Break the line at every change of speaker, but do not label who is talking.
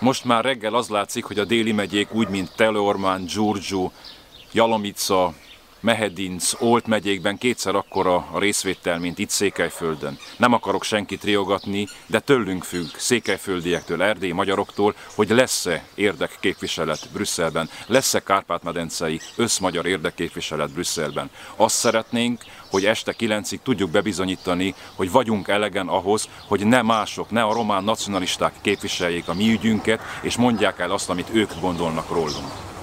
Most már reggel az látszik, hogy a déli megyék úgy, mint Teleorman, Giurgiu, Jalomica, Mehedinc, Olt megyékben kétszer akkora a részvétel, mint itt Székelyföldön. Nem akarok senkit riogatni, de tőlünk függ, székelyföldiektől, erdélyi magyaroktól, hogy lesz-e érdekképviselet Brüsszelben, lesz-e kárpát-medencei összmagyar érdekképviselet Brüsszelben. Azt szeretnénk, hogy este 9-ig tudjuk bebizonyítani, hogy vagyunk elegen ahhoz, hogy ne mások, ne a román nacionalisták képviseljék a mi ügyünket, és mondják el azt, amit ők gondolnak rólunk.